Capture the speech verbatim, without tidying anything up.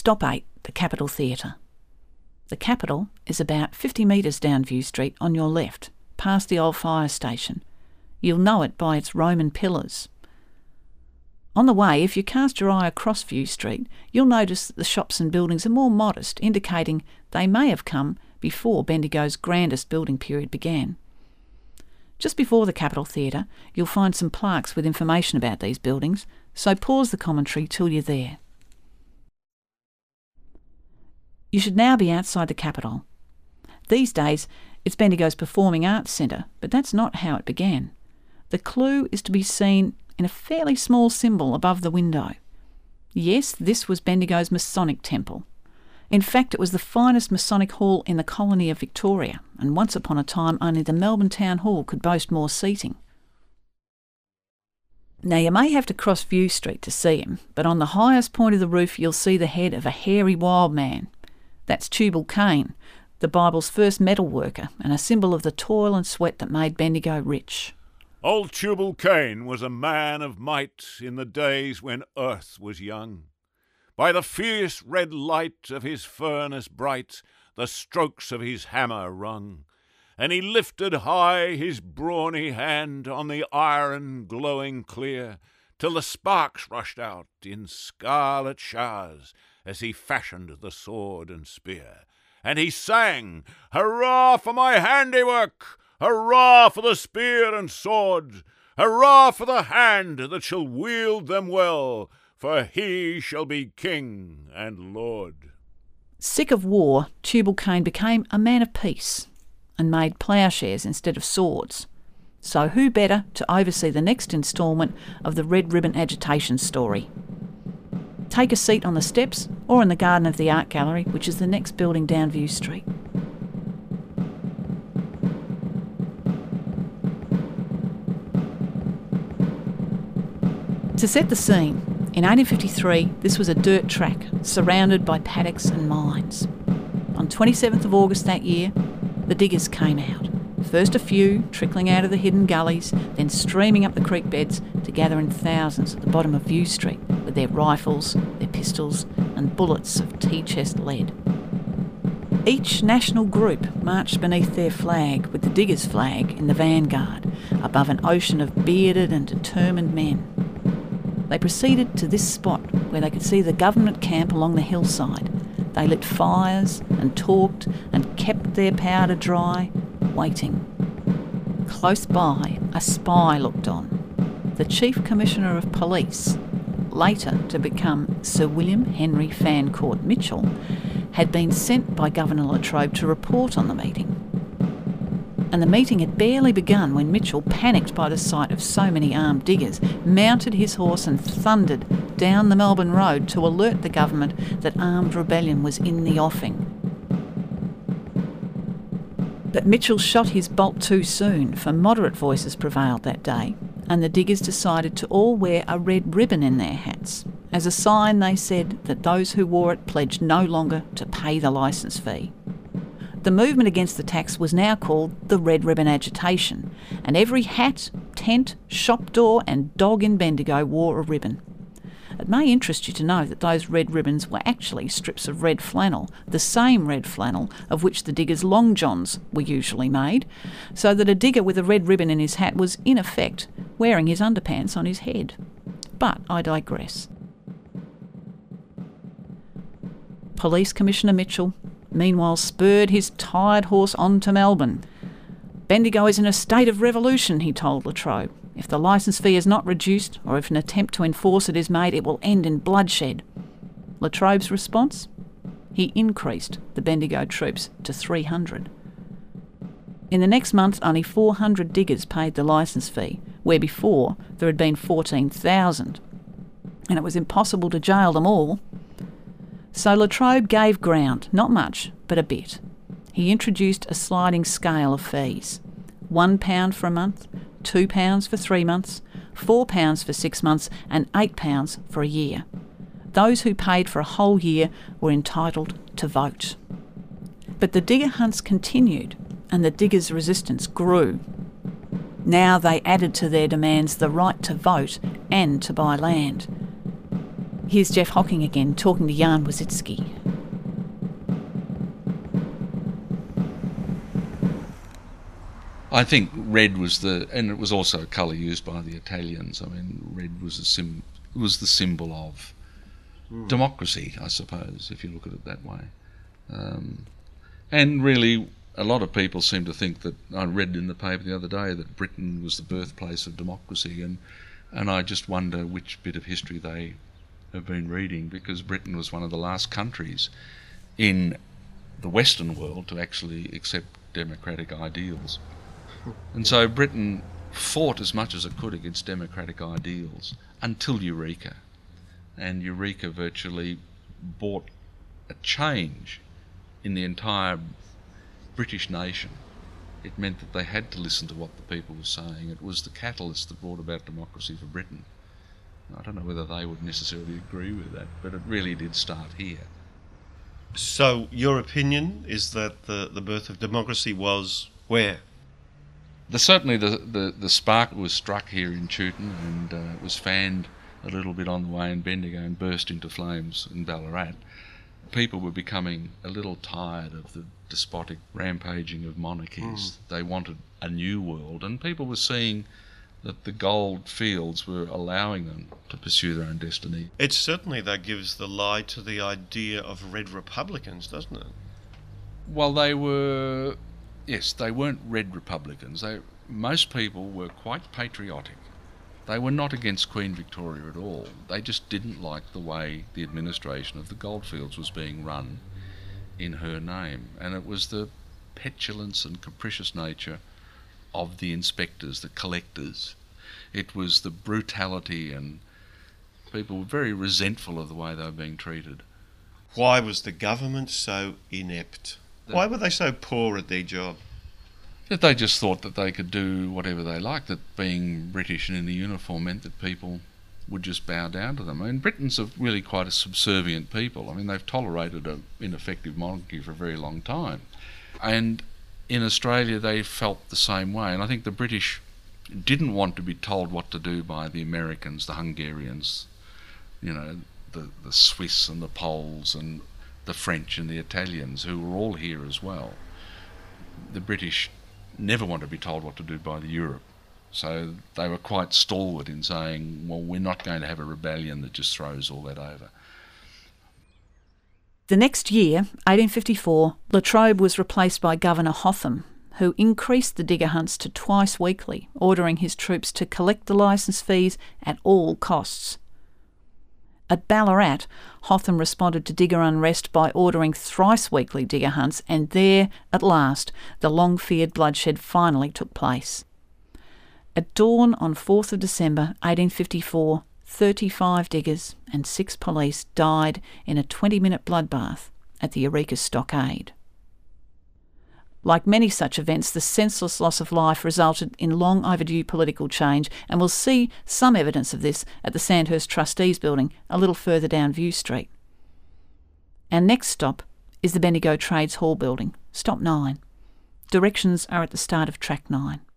Stop eight, the Capitol Theatre. The Capitol is about fifty metres down View Street on your left, past the old fire station. You'll know it by its Roman pillars. On the way, if you cast your eye across View Street, you'll notice that the shops and buildings are more modest, indicating they may have come before Bendigo's grandest building period began. Just before the Capitol Theatre, you'll find some plaques with information about these buildings, so pause the commentary till you're there. You should now be outside the Capitol. These days, it's Bendigo's Performing Arts Centre, but that's not how it began. The clue is to be seen in a fairly small symbol above the window. Yes, this was Bendigo's Masonic Temple. In fact, it was the finest Masonic hall in the colony of Victoria, and once upon a time only the Melbourne Town Hall could boast more seating. Now, you may have to cross View Street to see him, but on the highest point of the roof you'll see the head of a hairy wild man. That's Tubal Cain, the Bible's first metal worker, and a symbol of the toil and sweat that made Bendigo rich. Old Tubal Cain was a man of might in the days when earth was young. By the fierce red light of his furnace bright, the strokes of his hammer rung, and he lifted high his brawny hand on the iron glowing clear, till the sparks rushed out in scarlet showers as he fashioned the sword and spear. And he sang, "Hurrah for my handiwork! Hurrah for the spear and sword! Hurrah for the hand that shall wield them well! For he shall be king and lord." Sick of war, Tubal Cain became a man of peace and made ploughshares instead of swords. So who better to oversee the next instalment of the Red Ribbon Agitation story? Take a seat on the steps or in the garden of the Art Gallery, which is the next building down View Street. To set the scene, in eighteen fifty-three, this was a dirt track surrounded by paddocks and mines. On twenty-seventh of August that year, the diggers came out. First a few, trickling out of the hidden gullies, then streaming up the creek beds to gather in thousands at the bottom of View Street with their rifles, their pistols and bullets of tea-chest lead. Each national group marched beneath their flag, with the diggers' flag in the vanguard, above an ocean of bearded and determined men. They proceeded to this spot where they could see the government camp along the hillside. They lit fires and talked and kept their powder dry, waiting. Close by, a spy looked on. The Chief Commissioner of Police, later to become Sir William Henry Fancourt Mitchell, had been sent by Governor Latrobe to report on the meeting. And the meeting had barely begun when Mitchell, panicked by the sight of so many armed diggers, mounted his horse and thundered down the Melbourne Road to alert the government that armed rebellion was in the offing. But Mitchell shot his bolt too soon, for moderate voices prevailed that day, and the diggers decided to all wear a red ribbon in their hats. As a sign, they said, that those who wore it pledged no longer to pay the licence fee. The movement against the tax was now called the Red Ribbon Agitation, and every hat, tent, shop door and dog in Bendigo wore a ribbon. It may interest you to know that those red ribbons were actually strips of red flannel, the same red flannel of which the diggers' long johns were usually made, so that a digger with a red ribbon in his hat was, in effect, wearing his underpants on his head. But I digress. Police Commissioner Mitchell meanwhile spurred his tired horse on to Melbourne. "Bendigo is in a state of revolution," he told Latrobe. "If the licence fee is not reduced, or if an attempt to enforce it is made, it will end in bloodshed." Latrobe's response? He increased the Bendigo troops to three hundred. In the next month, only four hundred diggers paid the licence fee, where before there had been fourteen thousand. And it was impossible to jail them all. So Latrobe gave ground, not much, but a bit. He introduced a sliding scale of fees. One pound for a month, two pounds for three months, four pounds for six months, and eight pounds for a year. Those who paid for a whole year were entitled to vote. But the digger hunts continued, and the diggers' resistance grew. Now they added to their demands the right to vote and to buy land. Here's Jeff Hocking again, talking to Jan Wozicki. I think red was the, and it was also a colour used by the Italians. I mean, red was a sim, was the symbol of mm. democracy, I suppose, if you look at it that way. Um, and really, a lot of people seem to think that, I read in the paper the other day that Britain was the birthplace of democracy, and and I just wonder which bit of history they have been reading, because Britain was one of the last countries in the Western world to actually accept democratic ideals. And so Britain fought as much as it could against democratic ideals until Eureka. And Eureka virtually brought a change in the entire British nation. It meant that they had to listen to what the people were saying. It was the catalyst that brought about democracy for Britain. I don't know whether they would necessarily agree with that, but it really did start here. So your opinion is that the, the birth of democracy was where? The, certainly the, the, the spark was struck here in Chewton, and uh, it was fanned a little bit on the way in Bendigo and burst into flames in Ballarat. People were becoming a little tired of the despotic rampaging of monarchies. Mm. They wanted a new world, and people were seeing that the gold fields were allowing them to pursue their own destiny. It certainly that gives the lie to the idea of red republicans, doesn't it? Well, they were, yes, they weren't red republicans. They, most people were quite patriotic. They were not against Queen Victoria at all. They just didn't like the way the administration of the goldfields was being run in her name. And it was the petulance and capricious nature of the inspectors, the collectors. It was the brutality, and people were very resentful of the way they were being treated. Why was the government so inept? The, Why were they so poor at their job? That they just thought that they could do whatever they liked, that being British and in the uniform meant that people would just bow down to them. I mean, Britons are really quite a subservient people. I mean, they've tolerated an ineffective monarchy for a very long time. And in Australia, they felt the same way. And I think the British didn't want to be told what to do by the Americans, the Hungarians, you know, the, the Swiss and the Poles and the French and the Italians, who were all here as well. The British never wanted to be told what to do by the Europe. So they were quite stalwart in saying, well, we're not going to have a rebellion that just throws all that over. The next year, eighteen fifty-four, La Trobe was replaced by Governor Hotham, who increased the digger hunts to twice weekly, ordering his troops to collect the licence fees at all costs. At Ballarat, Hotham responded to digger unrest by ordering thrice-weekly digger hunts, and there, at last, the long-feared bloodshed finally took place. At dawn on fourth of December eighteen fifty-four, thirty-five diggers and six police died in a twenty-minute bloodbath at the Eureka Stockade. Like many such events, the senseless loss of life resulted in long overdue political change, and we'll see some evidence of this at the Sandhurst Trustees building a little further down View Street. Our next stop is the Bendigo Trades Hall building, stop nine. Directions are at the start of track nine.